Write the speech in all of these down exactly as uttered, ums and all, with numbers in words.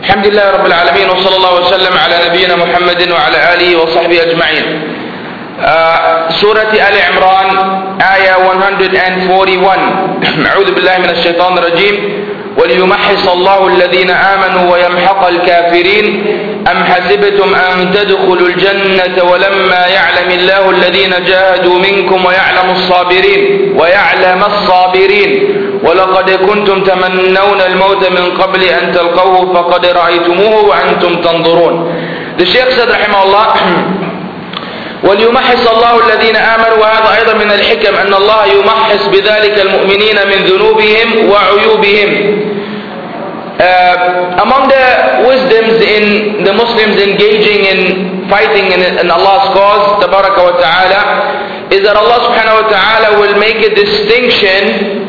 الحمد لله رب العالمين وصلى الله وسلم على نبينا محمد وعلى آله وصحبه أجمعين. uh, سورة آل عمران آية one forty-one. أعوذ بالله من الشيطان الرجيم. وليمحص الله الذين آمنوا ويمحق الكافرين أم حسبتم أن تدخلوا الجنة ولما يعلم الله الذين جاهدوا منكم ويعلم الصابرين ويعلم الصابرين ولقد كنتم تمنون الموت من قبل أن تلقوه فقد رأيتموه وأنتم تنظرون. The Shaykh said رحمه الله وليمحص الله الذين آمنوا, وهذا أيضا من الحكم أن الله يمحص بذلك المؤمنين من ذنوبهم وعيوبهم. Uh, among the wisdoms in the Muslims engaging in fighting in, in Allah's cause, tabaraka wa ta'ala, is that Allah subhanahu wa ta'ala will make a distinction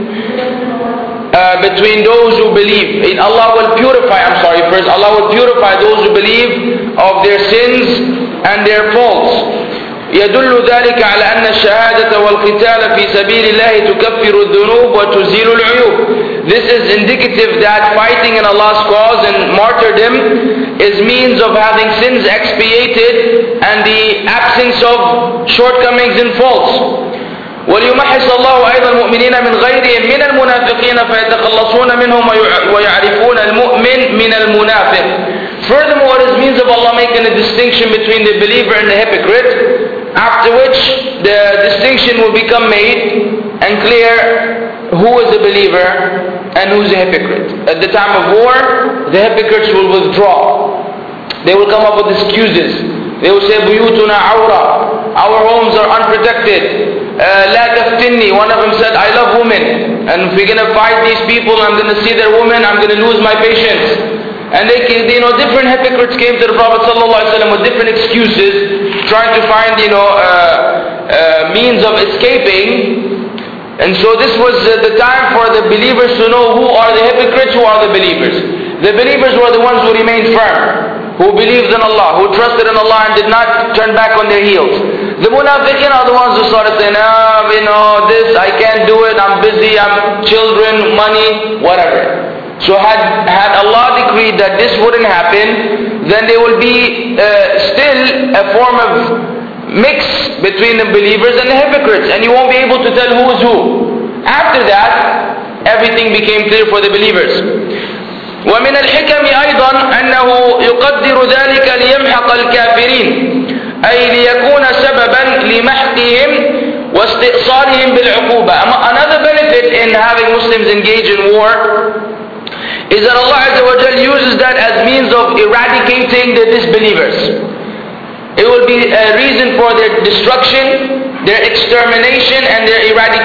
uh, between those who believe. In Allah will purify, I'm sorry, first, Allah will purify those who believe of their sins and their faults. يدل ذلك على أن الشهادة والقتال في سبيل الله تكفر الذنوب وتزيل العيوب. This is indicative that fighting in Allah's cause and martyrdom is means of having sins expiated and the absence of shortcomings and faults. وليمحص الله أيضا المؤمنين من غيرهم من المنافقين فيتخلصون منهم ويعرفون المؤمن من المنافق. Furthermore, it means of Allah making a distinction between the believer and the hypocrite, after which the distinction will become made and clear who is a believer and who is a hypocrite. At the time of war, the hypocrites will withdraw. They will come up with excuses. They will say, بيوتنا عورة, our homes are unprotected. لا تفتني, one of them said, I love women, and if we're going to fight these people, I'm going to see their women, I'm going to lose my patience. And they, you know, different hypocrites came to the Prophet ﷺ with different excuses, trying to find, you know, uh, uh, means of escaping. And so this was uh, the time for the believers to know who are the hypocrites, who are the believers. The believers were the ones who remained firm, who believed in Allah, who trusted in Allah and did not turn back on their heels. The munafiqin are the ones who started saying, ah, you know, this, I can't do it, I'm busy, I'm children, money, whatever. So had, had Allah decreed that this wouldn't happen, then there will be uh, still a form of mix between the believers and the hypocrites, and you won't be able to tell who is who. After that, everything became clear for the believers. ومن الحكم أيضا أنه يقدر ذلك ليمحق الكافرين أي ليكون سببا لمحقهم واستئصالهم بالعقوبة. Another benefit in having Muslims engage in war is that Allah Azza wa Jal uses that as means of eradicating the disbelievers. It will be a reason for their destruction, their extermination and their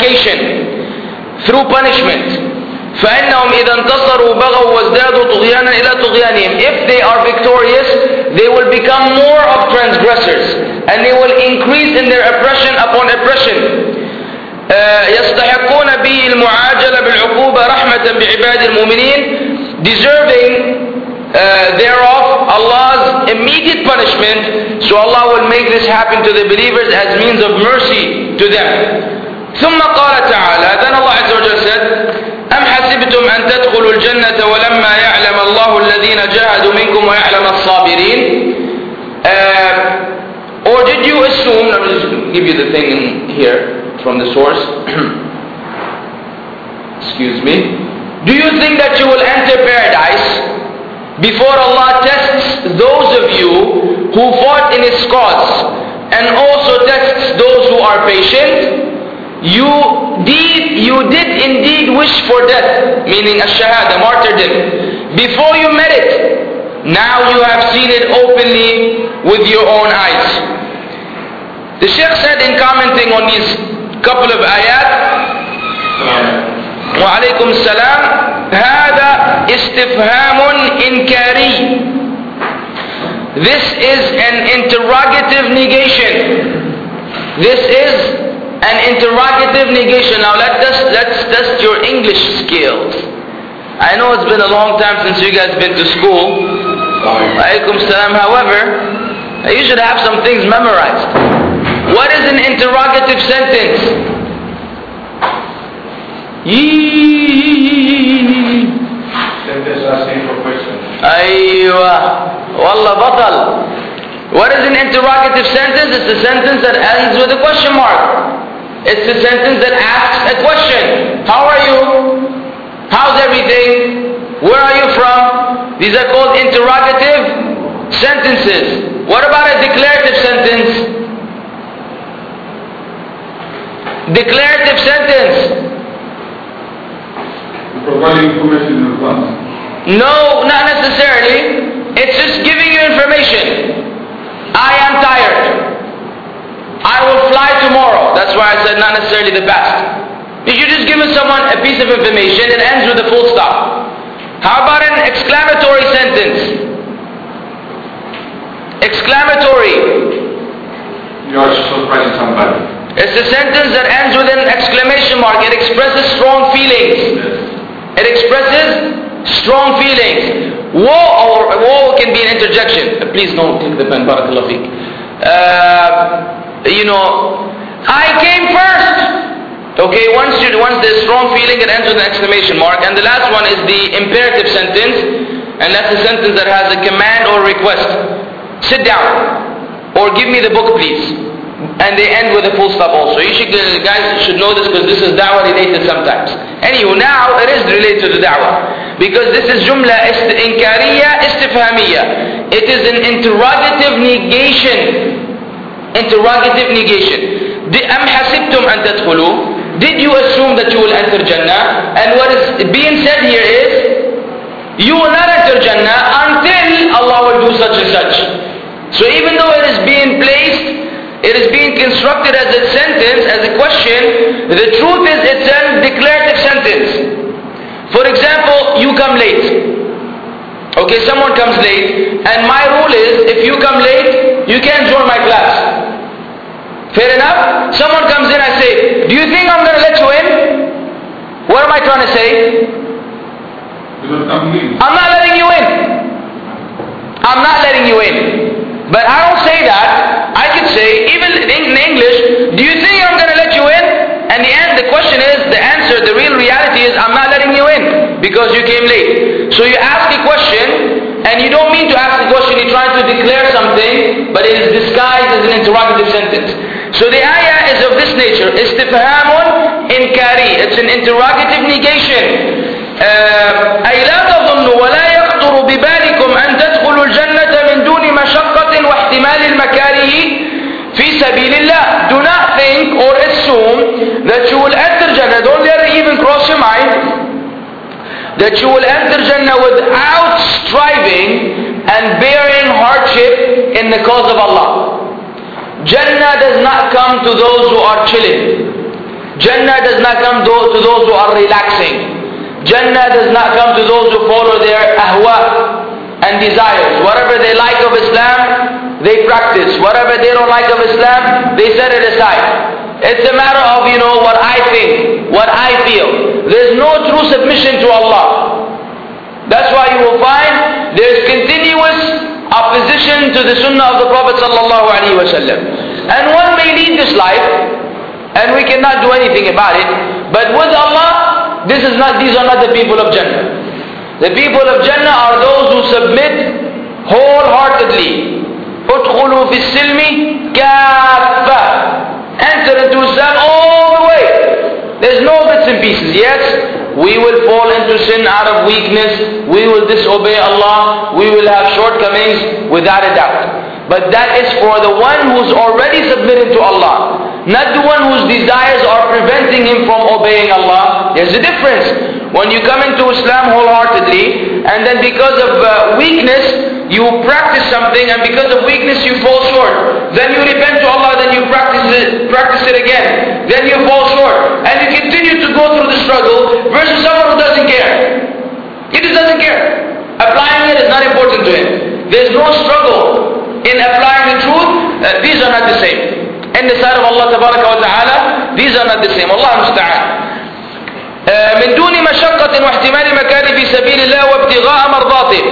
eradication through punishment. فإنهم إذا انتصروا بغوا وازدادوا طغيانا إلى طغيانهم. If they are victorious, they will become more of transgressors and they will increase in their oppression upon oppression. يستحقون به المعاجلة بالعقوبة رحمة بعباد المؤمنين, deserving uh, thereof Allah's immediate punishment. So Allah will make this happen to the believers as means of mercy to them. ثم قال تعالى, then Allah Azza wa Jalla said, أم حسبتم أن تدخلوا الجنة ولما يعلم الله الذين جاهدوا منكم ويعلم الصابرين. uh, Or did you assume, let me just give you the thing in here from the source. Excuse me. Do you think that you will enter paradise before Allah tests those of you who fought in His cause and also tests those who are patient? You did, you did indeed wish for death, meaning ash-shahada, martyrdom, before you met it. Now you have seen it openly with your own eyes. The Shaykh said in commenting on these couple of ayat, wa alaykum salam, hada istifhamun inkari. This is an interrogative negation. This is an interrogative negation. Now let us let's test your English skills. I know it's been a long time since you guys been to school. Wa alaykum salam. However, you should have some things memorized. What is an interrogative sentence? Yee. Sentence asking for question. Aywa. Aywa, wallah batal. What is an interrogative sentence? It's a sentence that ends with a question mark. It's a sentence that asks a question. How are you? How's everything? Where are you from? These are called interrogative sentences. What about a declarative sentence? Declarative sentence. Providing information in advance. No, not necessarily. It's just giving you information. I am tired. I will fly tomorrow. That's why I said not necessarily the past. If you just give someone a piece of information, it ends with a full stop. How about an exclamatory sentence? Exclamatory. You are surprising somebody. It's a sentence that ends with an exclamation mark. It expresses strong feelings. It expresses strong feelings. Woe, or woe can be an interjection. Uh, please don't take the pen. Barakallahu feek. Uh, you know, I came first. Okay, once you once there's strong feeling, it ends with an exclamation mark. And the last one is the imperative sentence, and that's a sentence that has a command or request. Sit down, or give me the book, please. And they end with a full stop also. You should, guys should know this because this is da'wah related sometimes. Anyway, now it is related to da'wah. Because this is jumla inkariya istifhamiya. It is an interrogative negation. Interrogative negation. Am hasibtum an tadkhulu? Did you assume that you will enter Jannah? And what is being said here is, you will not enter Jannah until Allah will do such and such. So even though it is being placed, it is being constructed as a sentence, as a question, the truth is it's a declarative sentence. For example, you come late. Okay, someone comes late, and my rule is, if you come late, you can't join my class. Fair enough? Someone comes in, I say, do you think I'm going to let you in? What am I trying to say? I'm not letting you in. I'm not letting you in. But I don't say that. I could say, even in English, do you think I'm going to let you in? And the end, the question is, the answer, the real reality is, I'm not letting you in because you came late. So you ask a question, and you don't mean to ask the question, you're trying to declare something, but it is disguised as an interrogative sentence. So the ayah is of this nature, istifhamun inkari. It's an interrogative negation. أي لا تظنوا ولا يخطر ببالكم أن تدخلوا الجنة من دون مشقة واحتمال المكاره في سبيل الله. Do not think or assume that you will enter Jannah. Don't let it even cross your mind that you will enter Jannah without striving and bearing hardship in the cause of Allah. Jannah does not come to those who are chilling. Jannah does not come to those who are relaxing. Jannah does not come to those who follow their ahwa and desires. Whatever they like of Islam, they practice. Whatever they don't like of Islam, they set it aside. It's a matter of, you know, what I think, what I feel. There's no true submission to Allah. That's why you will find there's continuous opposition to the sunnah of the Prophet sallallahu alaihi wasallam. And one may lead this life, and we cannot do anything about it. But with Allah, this is not, these are not the people of Jannah. The people of Jannah are those who submit wholeheartedly. Udkhulu fi silmi kaffa. Enter into Islam all the way. There's no bits and pieces. Yes, we will fall into sin out of weakness. We will disobey Allah. We will have shortcomings without a doubt. But that is for the one who's already submitted to Allah, not the one whose desires are preventing him from obeying Allah. There's a difference. When you come into Islam wholeheartedly, and then because of uh, weakness, you practice something, and because of weakness you fall short. Then you repent to Allah, then you practice it, practice it again. Then you fall short. And you continue to go through the struggle, versus someone who doesn't care. He just doesn't care. Applying it is not important to him. There's no struggle in applying the truth. Uh, these are not the same. In the sight of Allah tabaraka wa ta'ala, these are not the same. Allah musta'an. من دون مشقة واحتمال مكان في سبيل الله وابتغاء مرضاته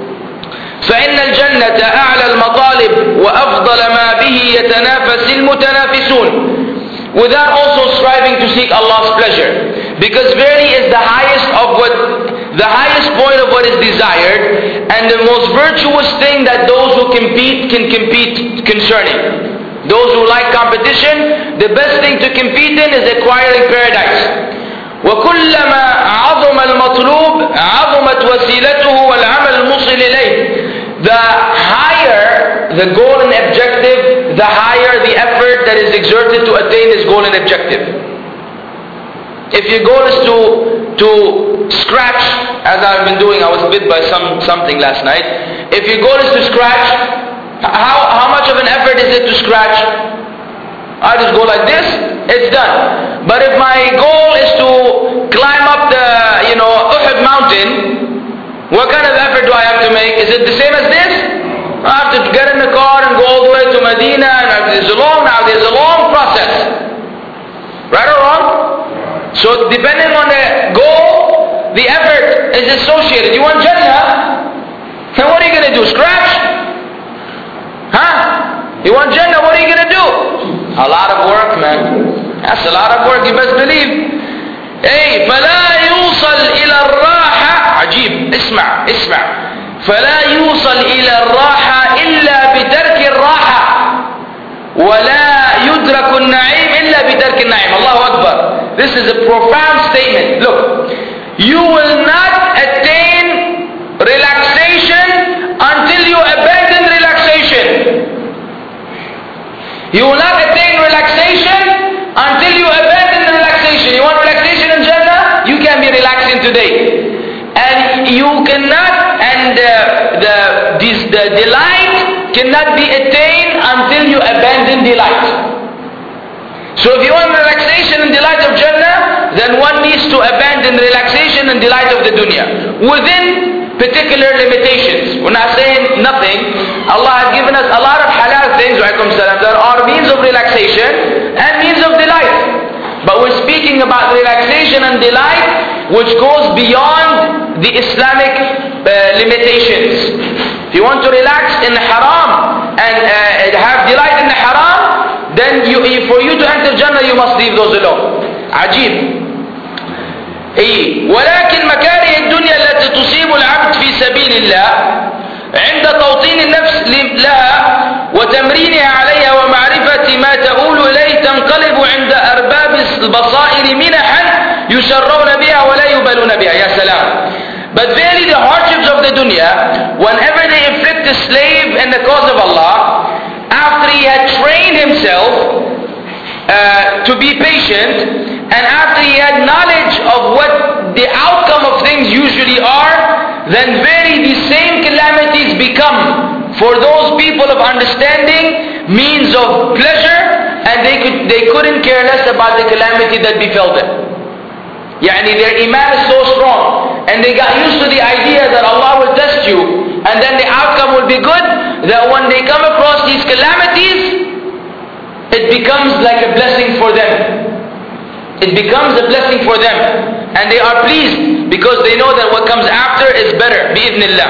فإن الجنة أعلى المطالب وأفضل ما به يتنافس المتنافسون, without also striving to seek Allah's pleasure, because verily is the highest of what the highest point of what is desired, and the most virtuous thing that those who compete can compete concerning. Those who like competition, the best thing to compete in is acquiring paradise. وَكُلَّمَا عَظُمَ الْمَطْلُوبِ عَظُمَتْ وَسِيلَتُهُ وَالْعَمَلُ الْمُوصِلِ إِلَيْهِ. The higher the goal and objective, the higher the effort that is exerted to attain this goal and objective. If your goal is to to scratch, as I've been doing, I was bit by some something last night. If your goal is to scratch, how how much of an effort is it to scratch? I just go like this, it's done. But if my goal is to climb up the, you know, Uhud mountain, what kind of effort do I have to make? Is it the same as this? I have to get in the car and go all the way to Medina, and there's a long, now there's a long process. Right or wrong? So depending on the goal, the effort is associated. You want Jannah? Then what are you going to do? Scratch? Huh? You want Jannah? What are you going to do? A lot of work, man. That's a lot of work, you best believe. Hey, فلا يوصل إلى الراحة. عجيب. اسمع اسمع. فلا يوصل إلى الراحة إلا بترك الراحة. ولا يدرك النعيم إلا بترك النعيم. الله أكبر. This is a profound statement. Look, you will not attain relaxation until you abandon relaxation. You will not attain relaxation until you abandon relaxation. You want relaxation in Jannah? You can be relaxing today. And you cannot, and uh, the, this, the delight cannot be attained until you abandon delight. So if you want relaxation and delight of Jannah, then one needs to abandon relaxation and delight of the dunya. Within particular limitations. We're not saying nothing. Allah has given us a lot of halal things, that are means of relaxation and means of delight. But we're speaking about relaxation and delight which goes beyond the Islamic uh, limitations. If you want to relax in haram and uh, have delight in the haram, then you, for you to enter Jannah you must leave those alone. Ajib. إيه. ولكن مكاره الدنيا التي تصيب العبد في سبيل الله عند توطين النفس لها وتمرينها عليها ومعرفة ما تؤول إليه تنقلب عند أرباب البصائر منحا يشرون بها ولا يبالون بها. يا سلام. But verily the hardships of the dunya, whenever they inflict a slave in the cause of Allah, after he had trained himself uh, to be patient, and after he had knowledge of what the outcome of things usually are, then very the same calamities become for those people of understanding means of pleasure, and they could they couldn't care less about the calamity that befell them. Yani their iman is so strong, and they got used to the idea that Allah will test you, and then the outcome will be good, that when they come across these calamities, it becomes like a blessing for them. It becomes a blessing for them, and they are pleased because they know that what comes after is better. بإذن الله.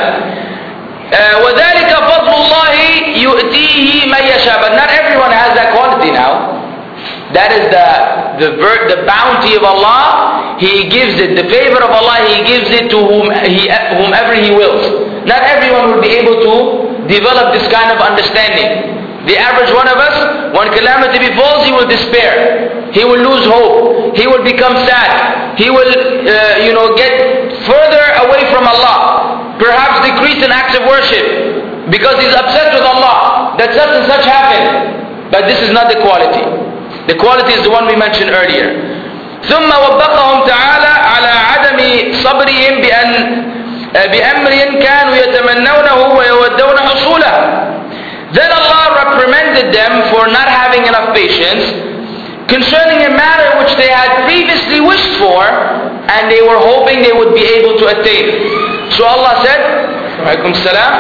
وذلك فضل الله يؤتيه من يشاء. But not everyone has that quality now. That is the the the bounty of Allah. He gives it. The favor of Allah, He gives it to whom he, whomever He wills. Not everyone will be able to develop this kind of understanding. The average one of us, when calamity befalls, he will despair. He will lose hope. He will become sad. He will, uh, you know, get further away from Allah. Perhaps decrease in acts of worship because he's upset with Allah that such and such happened. But this is not the quality. The quality is the one we mentioned earlier. ثم وبخهم تعالى على عدم صبرهم بأن بأمر كانوا يتمنونه ويودون حصوله. Then Allah reprimanded them for not having enough patience concerning a matter which they had previously wished for and they were hoping they would be able to attain. So Allah said, Alaikum Salam,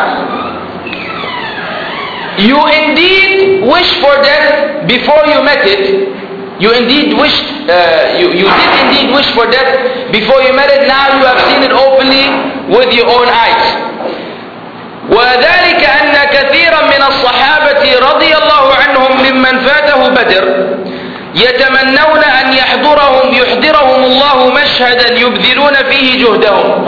you indeed wished for death before you met it. You indeed wished, uh, you, you did indeed wish for death before you met it. Now you have seen it openly with your own eyes. وذلك أن كثيرا من الصحابة رضي الله عنهم ممن فاته بدر يتمنون أن يحضرهم يحضرهم الله مشهدا يبذلون فيه جهدهم.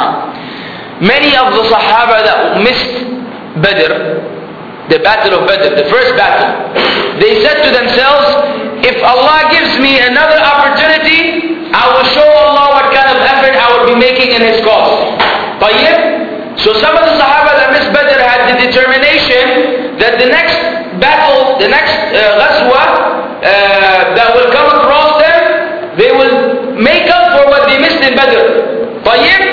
Many of the Sahaba that missed Badr, the battle of Badr, the first battle, they said to themselves, if Allah gives me another opportunity, I will show Allah what kind of effort I will be making in His cause. طيب? So some of the Sahaba that missed Badr had the determination that the next battle, the next uh, ghazwa uh, that will come across them, they will make up for what they missed in Badr. طيب?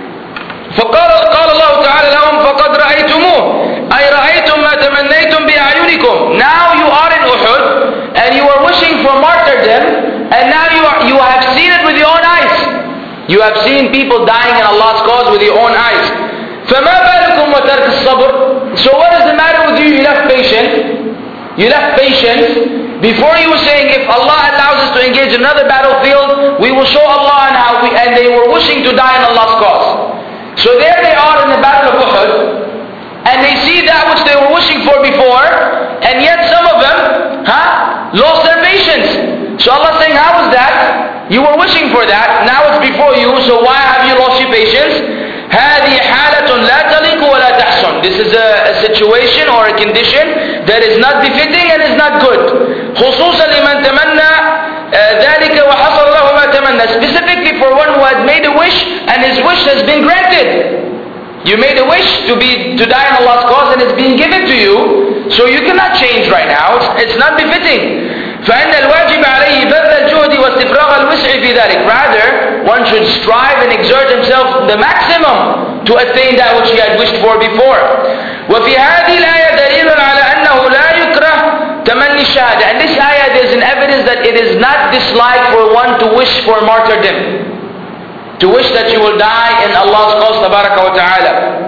فقال قال الله تعالى لهم فقد رأيتموه أي رأيتم ما تمنيتم بأعينكم. Now you are in Uhud and you are wishing for martyrdom, and now you are, you have seen it with your own eyes. You have seen people dying in Allah's cause with your own eyes. فما بالكم وترك الصبر. So what is the matter with you? You left patient. You left patient. Before you were saying, if Allah allows us to engage in another battlefield, we will show Allah and how we, and they were wishing to die in Allah's cause. So there they are in the battle of Uhud, and they see that which they were wishing for before, and yet some of them huh, lost their patience. So Allah is saying, how is that? You were wishing for that, now it's before you, so why have you lost your patience? هذه حالة لا تليق ولا تحسن. This is a, a situation or a condition that is not befitting and is not good. خصوصا لمن تمنى ذلك وحصل له ما تمنى. Specifically for one who had made a wish and his wish has been granted. You made a wish to be to die in Allah's cause and it's being given to you, so you cannot change right now. It's, it's not befitting. فإن الواجب عليه بذل الجهد واستفراغ الوسع في ذلك. Rather, one should strive and exert himself the maximum to attain that which he had wished for before. وفي هذه الآية دليل على أنه لا يكره تمني الشهادة. And this ayah, there is an evidence that it is not disliked for one to wish for martyrdom, to wish that you will die in Allah's cause تبارك وتعالى.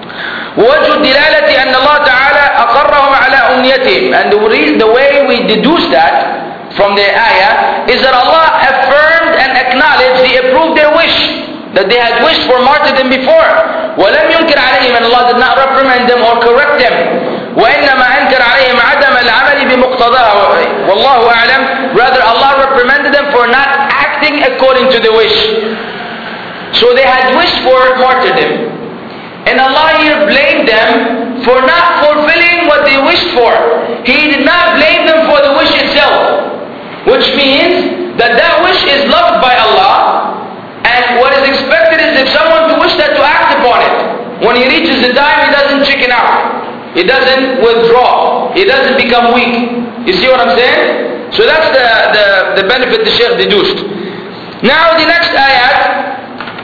وجه الدلالة أن الله تعالى أقرهم على أمنيتهم. And the, reason, the way we deduce that from the ayah is that Allah affirmed and acknowledged, He approved their wish, that they had wished for martyrdom before. وَلَمْ يُنْكِرْ عَلَيْهِمْ, and Allah did not reprimand them or correct them. وَإِنَّمَا أَنْكَرْ عَلَيْهِمْ عَدَمَ الْعَمَلِ بِمُقْتَضَاهَا. وَاللَّهُ أَعْلَمْ. Rather, Allah reprimanded them for not acting according to the wish. So they had wished for martyrdom, and Allah here blamed them for not fulfilling what they wished for. He did not blame them for the wish itself, which means that that wish is loved by Allah, and what is expected is if someone to wish that to act upon it. When he reaches the time, he doesn't chicken out, he doesn't withdraw, he doesn't become weak. You see what I'm saying? So that's the, the, the benefit the Shaykh deduced. Now the next ayat,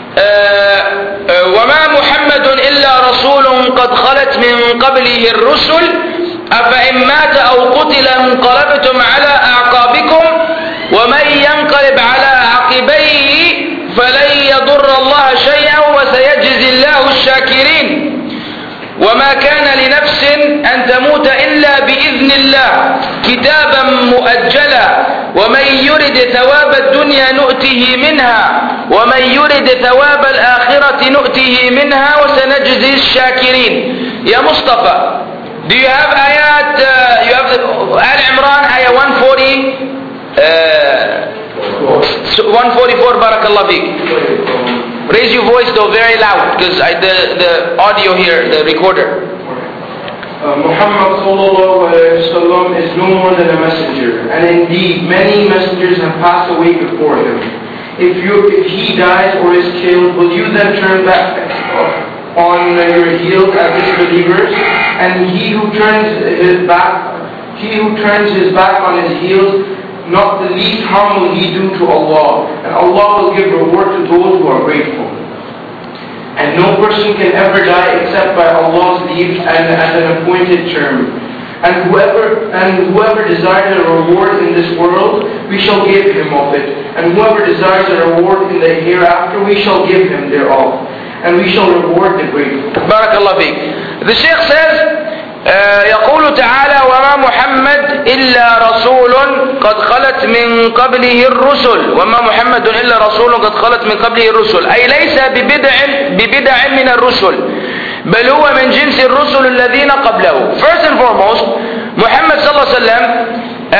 وما محمد إلا رسول قد خلت من قبله الرسل أفإن مات أو قتل انقلبتم على أعقابكم ومن ينقلب على عقبيه فلن يضر الله شيئا وسيجزي الله الشاكرين. وما كان لنفس أن تموت إلا بإذن الله كتابا مؤجلا ومن يرد ثواب الدنيا نؤته منها ومن يرد ثواب الآخرة نؤته منها وسنجزي الشاكرين. يا مصطفى, do you have ayat, uh, you have Al Imran ayah one forty, uh, one forty-four, barakallah fiqh. Raise your voice though very loud, because I, the, the audio here, the recorder. Uh, Muhammad sallallahu alayhi wa sallam is no more than a messenger, and indeed many messengers have passed away before him. If you, if he dies or is killed, will you then turn back on your heels as disbelievers? And he who turns his back, he who turns his back on his heels, not the least harm will he do to Allah, and Allah will give reward to those who are grateful. And no person can ever die except by Allah's leave and at an appointed term. And whoever and whoever desires a reward in this world, we shall give him of it. And whoever desires a reward in the hereafter, we shall give him thereof. And we shall reward the grateful. Barakallah fiqh. The Shaykh says, Uh, يقول تعالى وما محمد إلا رسول قد خلت من قبله الرسل وما محمد إلا رسول قد خلت من قبله الرسل أي ليس ببدع ببدع من الرسل بل هو من جنس الرسل الذين قبله. First and foremost, Muhammad صلى الله عليه وسلم uh, is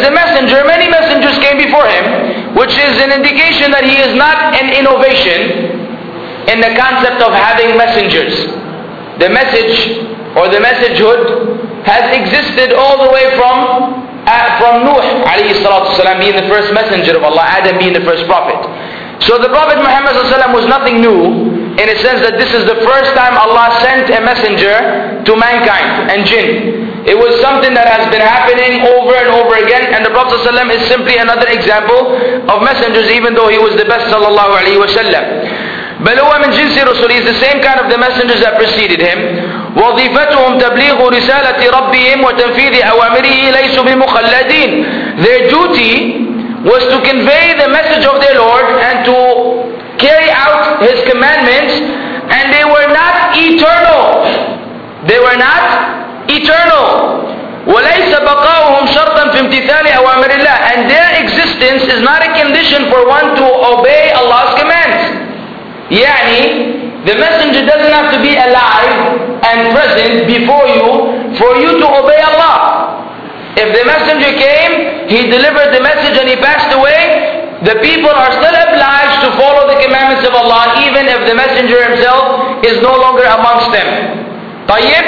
a messenger, many messengers came before him, which is an indication that he is not an innovation in the concept of having messengers. The message or the messagehood has existed all the way from uh, from Nuh alayhi salatu wasalam being the first messenger of Allah, Adam being the first prophet. So the Prophet Muhammad sallallahu alaihi wasallam was nothing new, in a sense that this is the first time Allah sent a messenger to mankind and jinn. It was something that has been happening over and over again, and the Prophet sallallahu alaihi wasallam is simply another example of messengers, even though he was the best sallallahu alaihi wasallam. بل هو من جنس رسله, he is the same kind of the messengers that preceded him. وظيفتهم تبليغ رسالة ربهم وتنفيذ أوامره ليسوا بمخلدين. Their duty was to convey the message of their Lord and to carry out His commandments, and they were not eternal. They were not eternal. وليس بقاؤهم شرطا في امتثال أوامر الله, and their existence is not a condition for one to obey Allah's commands. Yani, the messenger doesn't have to be alive and present before you for you to obey Allah. If the messenger came, he delivered the message and he passed away, the people are still obliged to follow the commandments of Allah, even if the messenger himself is no longer amongst them. طيب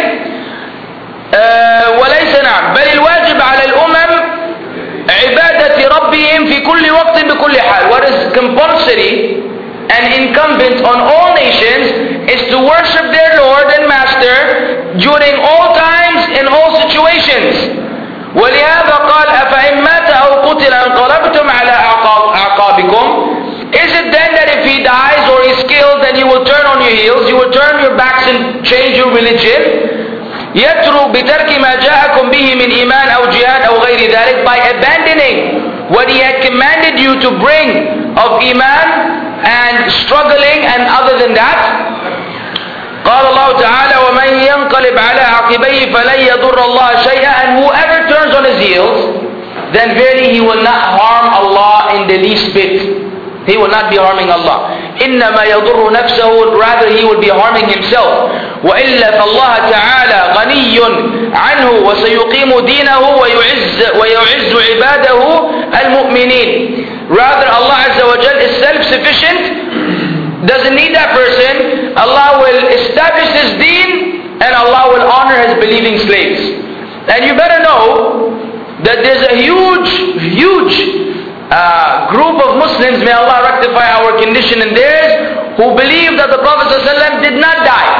uh, وليس نعم بل الواجب على الأمم عبادة ربهم في كل وقت بكل حال. What is compulsory and incumbent on all nations is to worship their Lord and Master during all times, in all situations. ولهذا قال أفإن مات أو قتل انقلبتم على أعقابكم. Is it then that if he dies or is killed, then you will turn on your heels, you will turn your backs and change your religion? يترك بترك ما جاءكم به من إيمان أو جهاد أو غير ذلك, by abandoning what he had commanded you to bring of Iman and struggling and other than that. قال الله تعالى ومن ينقلب على عقبيه فلن يضر الله شيئا, and whoever turns on his heels, then verily he will not harm Allah in the least bit. He will not be harming Allah. إنما يضر نفسه, rather he will be harming himself. وإلا فالله تعالى غني عنه وسيقيم دينه ويعز ويعز عباده المؤمنين. Rather Allah Azza wa Jal is self-sufficient, doesn't need that person. Allah will establish His deen and Allah will honor His believing slaves. And you better know that there's a huge, huge uh, group of Muslims, may Allah rectify our condition and theirs, who believe that the Prophet ﷺ did not die,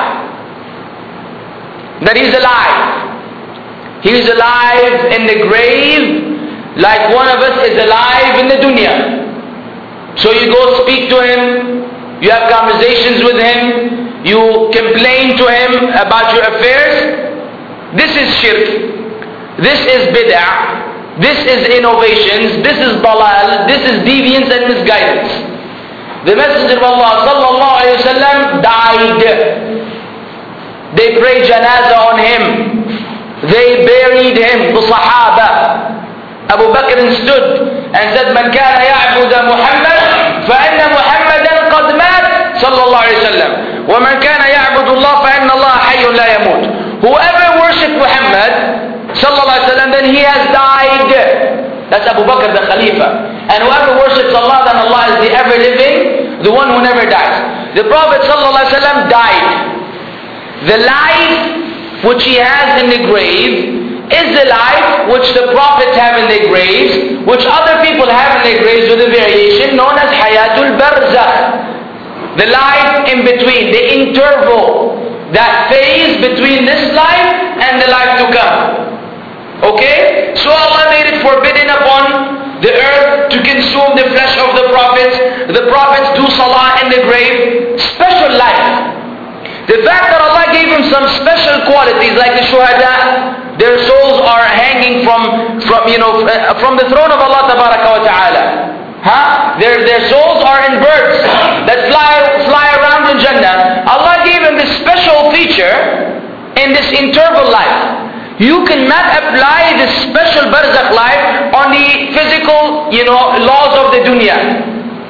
that he's alive. He's alive in the grave, like one of us is alive in the dunya. So you go speak to him, you have conversations with him, you complain to him about your affairs. This is shirk, this is bid'ah, this is innovations, this is dalal, this is deviance and misguidance. The Messenger of Allah sallallahu alayhi wa sallam died. They prayed janazah on him, they buried him, the Sahaba. Abu Bakr stood and said, من كان يعبد محمد فإن محمدا قد مات صلى الله عليه وسلم ومن كان يعبد الله فإن الله حي لا يموت. Whoever worshipped Muhammad صلى الله عليه وسلم, then he has died. That's Abu Bakr, the Khalifa. And whoever worships Allah, then Allah is the ever living, the one who never dies. The Prophet صلى الله عليه وسلم died. The life which he has in the grave is the life which the prophets have in their graves, which other people have in their graves with a variation known as Hayatul Barzakh. The life in between, the interval, that phase between this life and the life to come. Okay? So Allah made it forbidden upon the earth to consume the flesh of the prophets. The prophets do salah in the grave. Special life. The fact that Allah gave him some special qualities like the shuhada, their souls are hanging from, from you know, from the throne of Allah tabaraka wa ta'ala. Huh? Their, their souls are in birds that fly, fly around in Jannah. Allah gave him this special feature in this interval life. You cannot apply this special barzakh life on the physical, you know, laws of the dunya.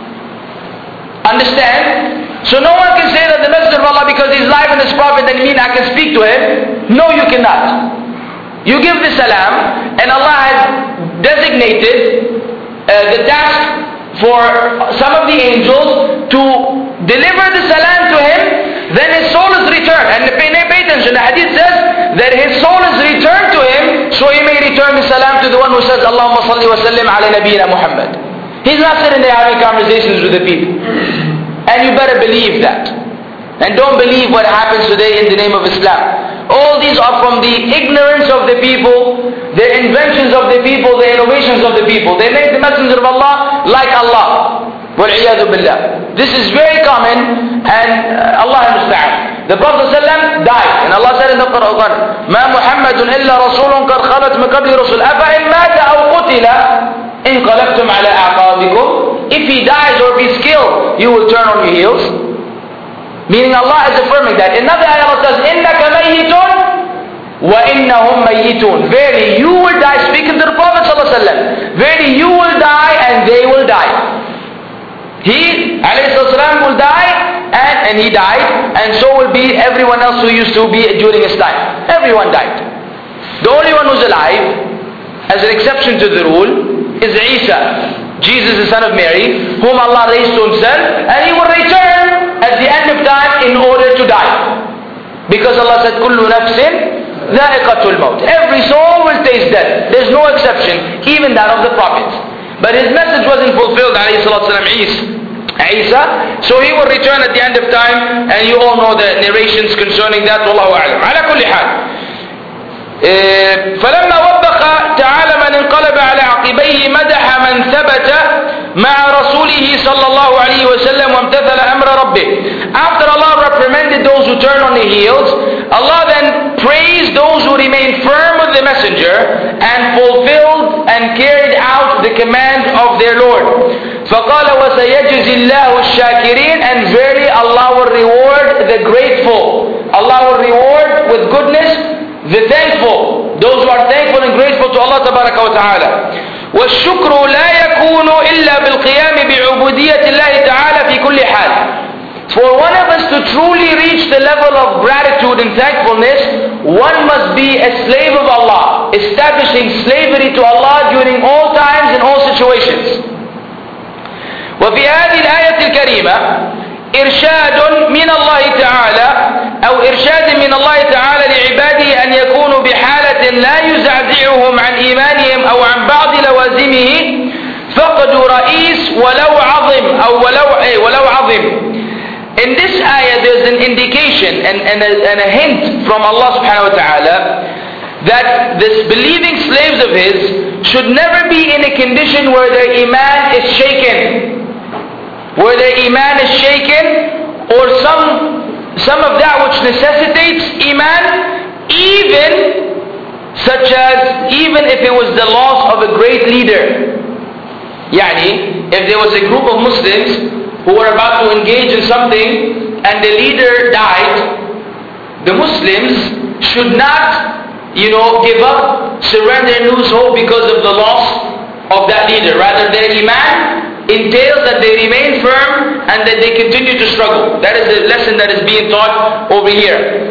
Understand? So no one can say that the Messenger of Allah, because he's live in his Prophet, then mean I can speak to him. No, you cannot. You give the salam, and Allah has designated uh, the task for some of the angels to deliver the salam to him, then his soul is returned. And pay, pay attention, the hadith says that his soul is returned to him, so he may return the salam to the one who says, Allahumma salli wa sallim ala nabiyyina Muhammad. He's not sitting there having conversations with the people. And you better believe that. And don't believe what happens today in the name of Islam. All these are from the ignorance of the people, the inventions of the people, the innovations of the people. They make the messenger of Allah like Allah. وَالْعِيَاذُ بِاللَّهِ. This is very common, and uh, Allah understands. The Prophet ﷺ died, and Allah said in the Quran, مَا مُحَمَّدٌ إِلَّا رَسُولٌ قَدْ خَلَتْ مِنْ قَبْلِهِ رُسُلٌ أَفَإِنْ مَاتَ أَوْ قُتِلَ انقلبتم على أعقابكم. If he dies or if he's killed, you will turn on your heels. Meaning Allah is affirming that. Another ayah Allah says, إِنَّكَ مَيِّتٌ وَإِنَّهُمْ مَيِّتُونَ. Verily you will die, speaking to the Prophet ﷺ. Verily you will die and they will die. He, alayhi salam, will die and, and he died, and so will be everyone else who used to be during his time. Everyone died. The only one who's alive, as an exception to the rule, is Isa, Jesus the son of Mary, whom Allah raised to himself, and he will return at the end of time in order to die. Because Allah said, كُلُّ نَفْسٍ ذَائِقَةُ الْمَوْتِ. Every soul will taste death. There's no exception, even that of the prophets. But his message wasn't fulfilled, alayhi salatu salam, Isa. So he will return at the end of time, and you all know the narrations concerning that. Wallahu a'lam. على كل حال. فلما وبخ تعالى من انقلب على عقبيه مدح من ثبت مع رسوله صلى الله عليه وسلم وامتثل أمر ربه. After Allah reprimanded those who turn on their heels, Allah then praised those who remained firm with the messenger and fulfilled and carried out the command of their Lord. فقال وسيجزي الله الشاكرين. And verily Allah will reward the grateful. Allah will reward with goodness the thankful, those who are thankful and grateful to Allah tabaraka wa ta'ala. والشكر لا يكون إلا بالقيام بعبودية الله تعالى في كل حال. For one of us to truly reach the level of gratitude and thankfulness, one must be a slave of Allah, establishing slavery to Allah during all times and all situations. وفي هذه الآية الكريمة إرشاد من الله تعالى أو إرشاد من الله تعالى لعباده أن يكونوا بحالة لا يزعزعهم عن إيمانهم أو عن بعض لوازمه فقدوا رئيس ولو عظم أو ولو ولو عظم. In this ayah there's an indication and, and, a, and a hint from Allah subhanahu wa ta'ala that this believing slaves of his should never be in a condition where their iman is shaken. Where their iman is shaken, or some some of that which necessitates iman, even such as even if it was the loss of a great leader. Yani, if there was a group of Muslims who were about to engage in something and the leader died, the Muslims should not, you know, give up, surrender and lose hope because of the loss of that leader. Rather, their iman entails that they remain firm and that they continue to struggle. That is the lesson that is being taught over here.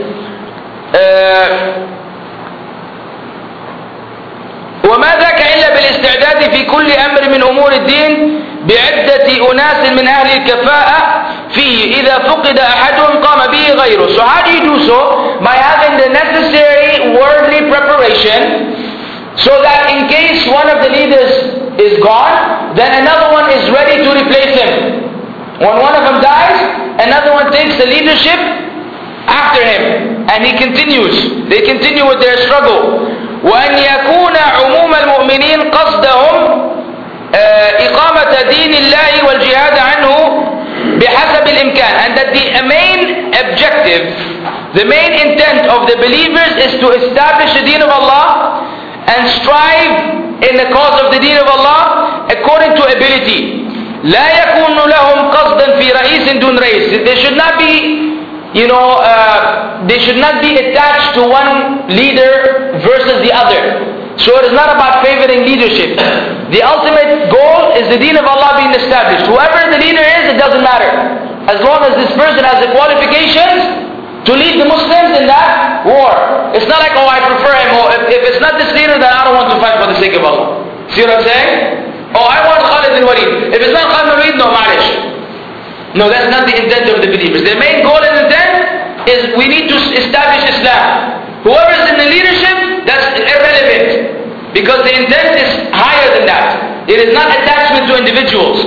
وما ذاك إلا بالاستعداد في كل أمر من أمور الدين بعدة أناس من أهل الكفاءة فيه إذا فقد أحدهم قام به غيره. So how do you do so? By having the necessary worldly preparation, so that in case one of the leaders is gone, then another one is ready to replace him. When one of them dies, another one takes the leadership after him, and he continues. They continue with their struggle. وأن يكون عموم المؤمنين قصدهم إقامة دين الله والجهاد عنه بحسب الإمكان. And that the main objective, the main intent of the believers is to establish the deen of Allah and strive in the cause of the deen of Allah according to ability. لا يكون لهم قصدا في رئيس دون رئيس. They should not be, you know, uh, they should not be attached to one leader versus the other. So it is not about favoring leadership. The ultimate goal is the deen of Allah being established. Whoever the leader is, it doesn't matter. As long as this person has the qualifications to lead the Muslims in that war. It's not like, oh, I prefer him. Oh, if, if it's not this leader, then I don't want to fight for the sake of Allah. See what I'm saying? Oh, I want Khalid bin Walid. If it's not Khalid bin Walid, no, ma'alish. No, that's not the intent of the believers. Their main goal and intent is we need to establish Islam. Whoever is in the leadership, that's irrelevant. Because the intent is higher than that. It is not attachment to individuals.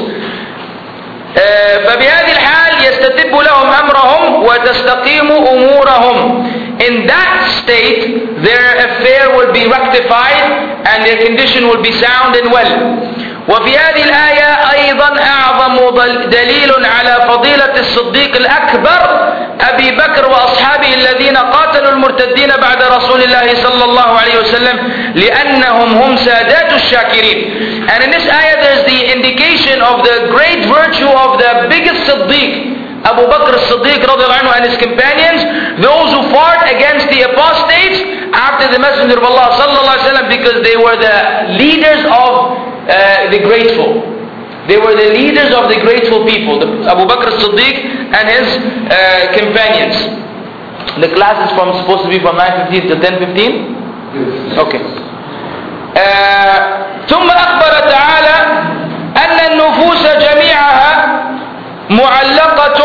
فبهذه الحال يستتب لهم أمرهم وتستقيم أمورهم. In that state, their affair will be rectified and their condition will be sound and well. وفي هذه الآية أيضا أعظم دليل على فضيلة الصديق الأكبر أبي بكر وأصحابه الذين قاتلوا المرتدين بعد رسول الله صلى الله عليه وسلم لأنهم هم سادات الشاكرين. And in this ayah there is the indication of the great virtue of the biggest Siddiq, Abu Bakr as-Siddiq radiallahu anhu and his companions, those who fought against the apostates after the Messenger of Allah sallallahu alaihi wasallam, because they were the leaders of uh, the grateful. They were the leaders of the grateful people, the Abu Bakr as-Siddiq and his uh, companions. The class is from supposed to be from nine fifteen to ten fifteen? Yes. Okay. Uh, ثم أخبر تعالى أن النفوس جميعها معلقة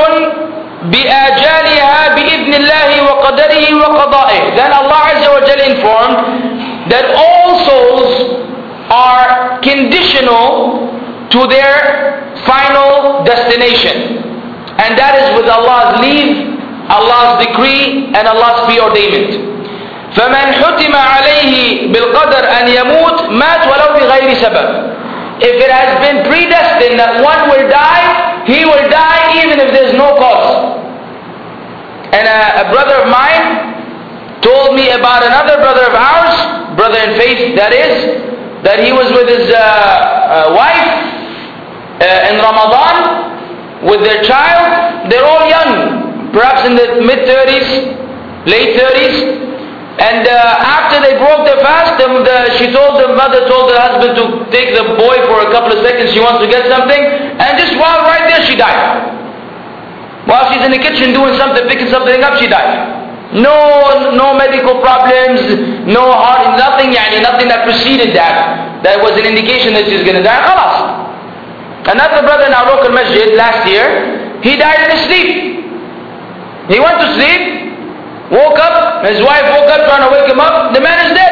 بآجالها بإذن الله وقدره وقضائه. Then Allah Azza wa Jalla informed that all souls are conditional to their final destination, and that is with Allah's leave, Allah's decree, and Allah's preordainment. فمن حتم عليه بالقدر أن يموت مات ولو بغير سبب. If it has been predestined that one will die, he will die even if there is no cause. And a, a brother of mine told me about another brother of ours, brother in faith that is, that he was with his uh, uh, wife uh, in Ramadan with their child. They're all young, perhaps in the mid thirties, late thirties. And uh, after they broke their fast, the, the, she told the mother told the husband to take the boy for a couple of seconds. She wants to get something, and just while right there, she died. While she's in the kitchen doing something, picking something up, she died. No, no medical problems, no heart, nothing. Yani nothing that preceded that. That was an indication that she's going to die. Khalas. Another brother in our local masjid last year, he died in his sleep. He went to sleep. Woke up, his wife woke up trying to wake him up, the man is dead.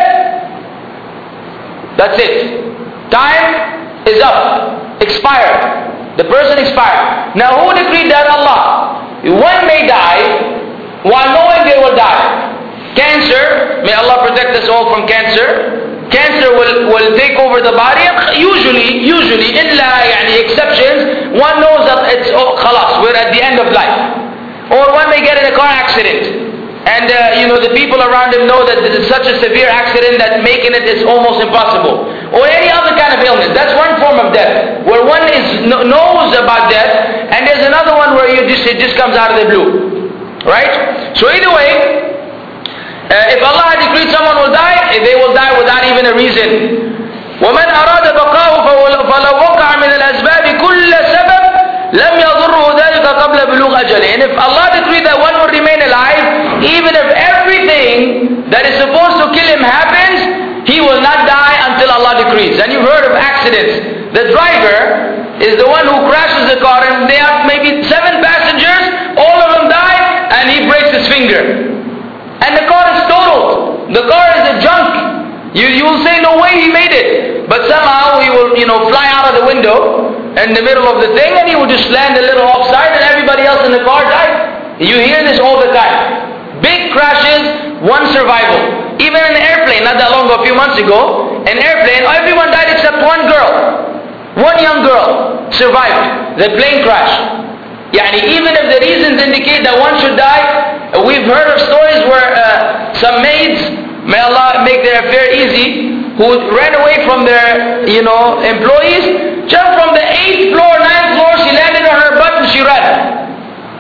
That's it. Time is up. Expired. The person expired. Now who decreed that? Allah. One may die while knowing they will die. Cancer, may Allah protect us all from cancer. Cancer will, will take over the body. Usually, usually, illa yani exceptions, one knows that it's, oh, khalas, we're at the end of life. Or one may get in a car accident. And uh, you know, the people around him know that this is such a severe accident that making it is almost impossible. Or any other kind of illness. That's one form of death, where one is knows about death, and there's another one where you just, it just comes out of the blue. Right? So either way, uh, if Allah had decreed someone will die, they will die without even a reason. وَمَنْ أَرَادَ بَقَاهُ فَلَوْ وَقَعَ مِنَ الْأَسْبَابِ كُلَّ سَبَبٍ لم يضره ذلك قبل بلوغ أجله. And if Allah decreed that one will remain alive, even if everything that is supposed to kill him happens, he will not die until Allah decrees. And you've heard of accidents. The driver is the one who crashes the car, and they have maybe seven passengers, all of them die, and he breaks his finger. And the car is totaled. The car is a junk. You, you will say, no way he made it. But somehow he will, you know, fly out of the window in the middle of the thing, and he will just land a little offside, and everybody else in the car died. You hear this all the time. Big crashes, one survival. Even in an airplane, not that long ago, a few months ago, an airplane, everyone died except one girl. One young girl survived the plane crash. Yani even if the reasons indicate that one should die, we've heard of stories where uh, some maids, may Allah make their affair easy, who ran away from their, you know, employees, jumped from the eighth floor, ninth floor, she landed on her butt and she ran.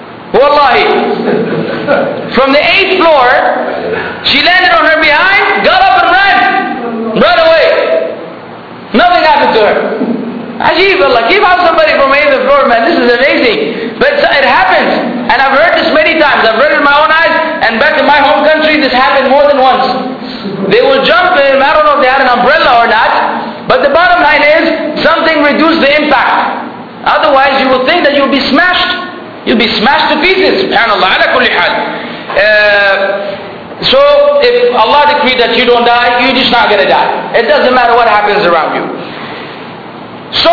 Wallahi. From the eighth floor, she landed on her behind, got up and ran. Ran away. Nothing happened to her. Ajib, Allah, keep out somebody from eighth floor, man. This is amazing. But it happens. And I've heard this many times. I've heard it with my own eyes. And back in my home country, this happened more than once. They will jump in. I don't know if they had an umbrella or not. But the bottom reduce the impact. Otherwise you will think that you'll be smashed. You'll be smashed to pieces. Subhanallah, ala kulli hal. Uh, so if Allah decreed that you don't die, you're just not going to die. It doesn't matter what happens around you. So,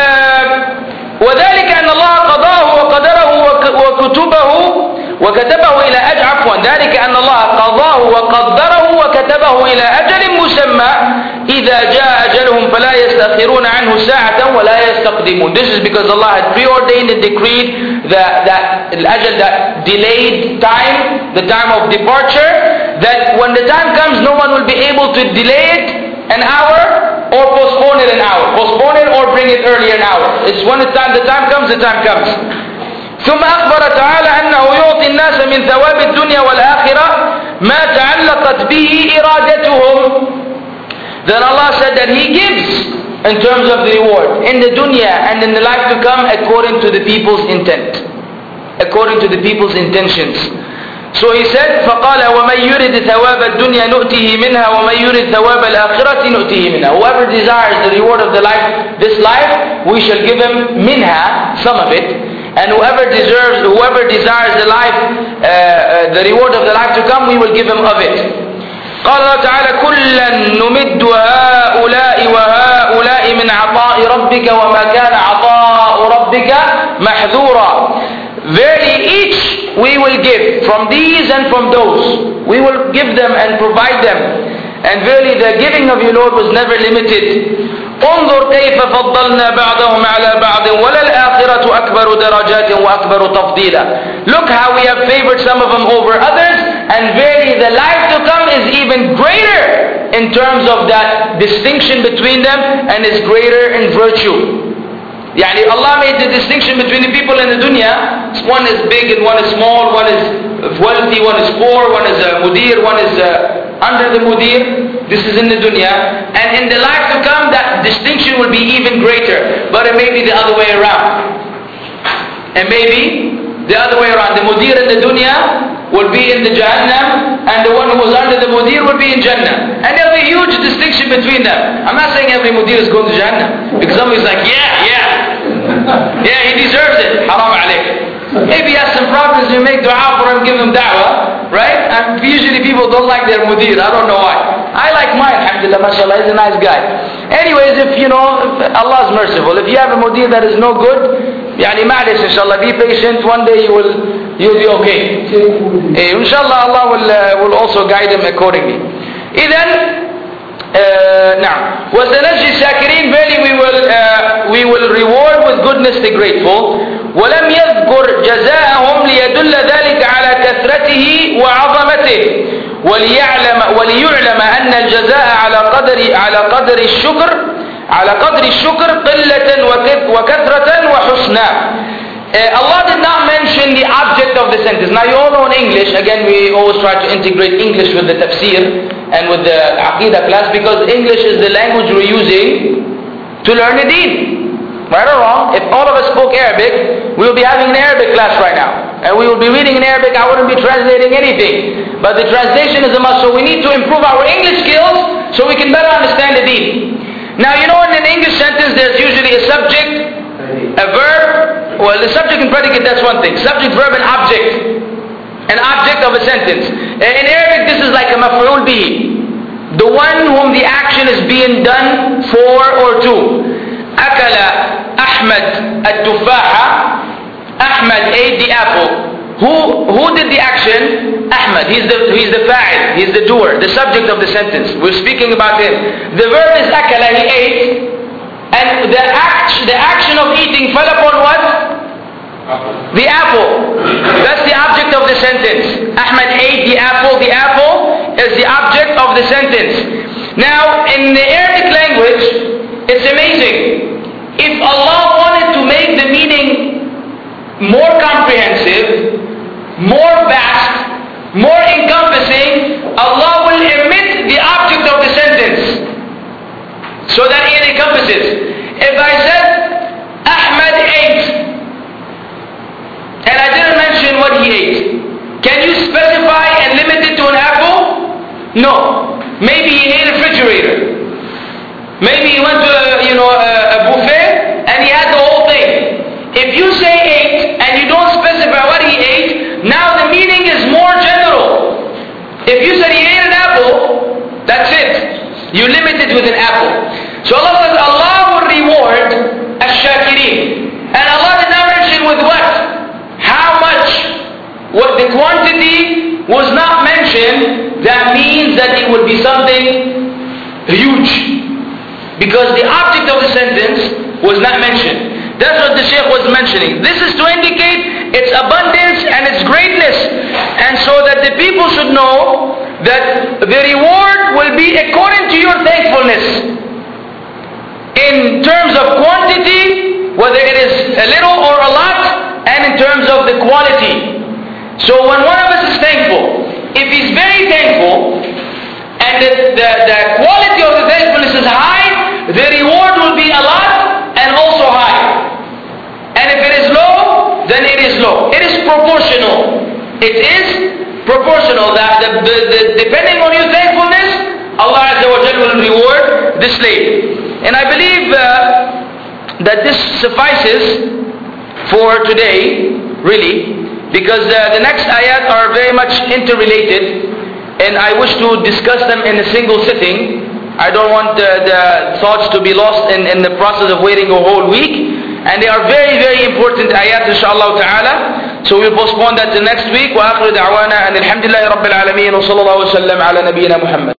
uh, وذلك أن الله قضاه وقدره وكتبه وكتبه إلى أجل عفوا ذلك أن الله قضاه وقدره وكتبه إلى أجل مسمى إذا جاء أجلهم فلا يستأخرون عنه ساعة ولا يستقدمون. This is because Allah had preordained and decreed that that الأجل, that delayed time, the time of departure, that when the time comes no one will be able to delay it an hour or postpone it an hour, postpone it or bring it earlier an hour. It's when the time the time comes, the time comes. ثم أخبر تعالى أنه يعطي الناس من ثواب الدنيا والآخرة ما تعلقت به إرادتهم. Then Allah said that He gives in terms of the reward in the dunya and in the life to come according to the people's intent, according to the people's intentions. So he said, فَقَالَ وَمَنْ يُرِدْ ثَوَابَ الدُّنْيَا نُؤْتِهِ مِنْهَا وَمَنْ يُرِدْ ثَوَابَ الْآخِرَةِ نُؤْتِهِ مِنْهَا. Whoever desires the reward of the life, this life, we shall give him minha, some of it. And whoever deserves, whoever desires the life, uh, uh, the reward of the life to come, we will give him of it. قال الله تعالى كلا نمد هؤلاء وهؤلاء من عطاء ربك وما كان عطاء ربك محذورا. Verily each we will give from these and from those. We will give them and provide them. And verily the giving of your Lord was never limited. انظر كيف فضلنا بعضهم على بعض وللآخرة أكبر درجات وأكبر تفضيلا. Look how we have favored some of them over others, and verily the life to come is even greater in terms of that distinction between them and is greater in virtue. Yani Allah made the distinction between the people in the dunya. One is big and one is small, one is wealthy, one is poor, one is a mudir, one is uh, under the mudir. This is in the dunya. And in the life to come, that distinction will be even greater. But it may be the other way around. It may be the other way around. The mudir in the dunya will be in the Jahannam, and the one who was under the mudir will be in Jannah. And there will be a huge distinction between them. I'm not saying every mudir is going to Jannah, because somebody's like, yeah, yeah, yeah, he deserves it. Haram alayk. Maybe he has some problems, we make dua for him, give him da'wah, right? And usually people don't like their mudir, I don't know why. I like mine, alhamdulillah, mashallah, he's a nice guy. Anyways, if you know, Allah is merciful. If you have a mudir that is no good, yani ma'alish, inshallah, be patient, one day you will, you'll be okay. Eh, inshallah, Allah will, uh, will also guide him accordingly. Then, Uh, now, وَسَنَجِّ الشَّاكِرِينَ, verily we will, uh, we will reward with goodness the grateful. وَلَمْ يَذْكُرْ جَزَاءَهُمْ لِيَدُلَّ ذَلِكَ عَلَى كَثْرَتِهِ وَعَظَمَتِهِ وَلِيَعْلَمَ, وَلِيُعْلَمَ أَنَّ الْجَزَاءَ على قدر على قدر الشكر على قدر الشكر قلة وكثرة وحسنا. Uh, Allah did not mention the object of the sentence. Now you all know in English, again we always try to integrate English with the tafsir and with the aqidah class, because English is the language we're using to learn the deen. Right or wrong? If all of us spoke Arabic, we will be having an Arabic class right now. And we will be reading in Arabic, I wouldn't be translating anything. But the translation is a must, so we need to improve our English skills so we can better understand the deen. Now you know in an English sentence there's usually a subject, a verb. Well, the subject and predicate, that's one thing. Subject, verb and object. An object of a sentence. In Arabic, this is like a maf'ul bihi. The one whom the action is being done for or to. Akala Ahmad at-tufaha. Ahmad ate the apple. Who, who did the action? Ahmad. He's the, he's the fa'il. He's the doer. The subject of the sentence. We're speaking about him. The verb is akala. He ate. And the act, the action of eating fell upon what? Apple. The apple. That's the object of the sentence. Ahmad ate the apple. The apple is the object of the sentence. Now, in the Arabic language, it's amazing. If Allah wanted to make the meaning more comprehensive, more vast, more encompassing, Allah will omit the object of the sentence, so that it encompasses. If I said, Ahmad ate, and I didn't mention what he ate, can you specify and limit it to an apple? No. Maybe he ate a refrigerator. Maybe he went to a, you know, a, a buffet, You limit it with an apple. So Allah says, Allah will reward ash-shakirin. And Allah did not mention with what? How much? What the quantity was not mentioned. That means that it would be something huge. Because the object of the sentence was not mentioned. That's what the Shaykh was mentioning. This is to indicate its abundance and its greatness. And so that the people should know that the reward will be according to your thankfulness. In terms of quantity, whether it is a little or a lot, and in terms of the quality. So when one of us is thankful, if he's very thankful, and the, the, the quality of the thankfulness is high, the reward will be a lot and also high. And if it is low, then it is low. It is proportional. It is proportional that the, the, the, depending on your thankfulness, Allah Azza wa Jalla will reward the slave. And I believe uh, that this suffices for today, really, because uh, the next ayat are very much interrelated, and I wish to discuss them in a single sitting. I don't want the, the thoughts to be lost in, in the process of waiting a whole week. And they are very, very important ayat, inshaAllah ta'ala. So we'll postpone that to next week. وآخر دعوانا أن الحمد لله رب العالمين وصلى الله وسلم على نبينا محمد.